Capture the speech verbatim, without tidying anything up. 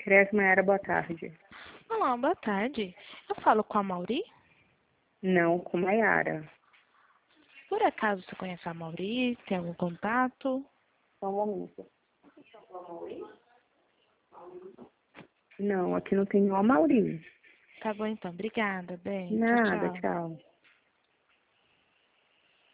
Cresce Maiara, boa tarde. Olá, boa tarde. Eu falo com a Mauri? Não, com Maiara. Por acaso você conhece a Mauri? Tem algum contato? Só um momento. Não, aqui não tem nenhuma Mauri. Tá bom então, obrigada, bem. Tchau, Nada, tchau. tchau.